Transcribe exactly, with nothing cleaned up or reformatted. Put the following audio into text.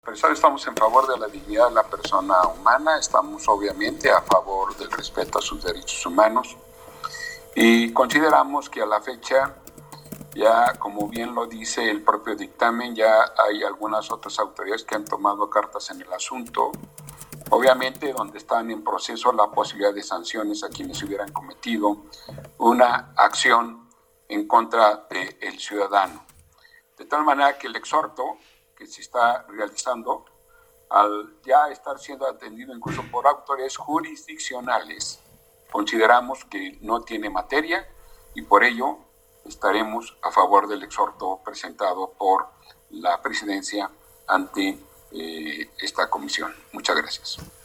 Por eso estamos en favor de la dignidad de la persona humana, estamos obviamente a favor del respeto a sus derechos humanos y consideramos que a la fecha, ya como bien lo dice el propio dictamen, ya hay algunas otras autoridades que han tomado cartas en el asunto, obviamente donde están en proceso la posibilidad de sanciones a quienes hubieran cometido una acción en contra del ciudadano. De tal manera que el exhorto que se está realizando, al ya estar siendo atendido incluso por autoridades jurisdiccionales, consideramos que no tiene materia y por ello estaremos a favor del exhorto presentado por la presidencia ante eh, esta comisión. Muchas gracias.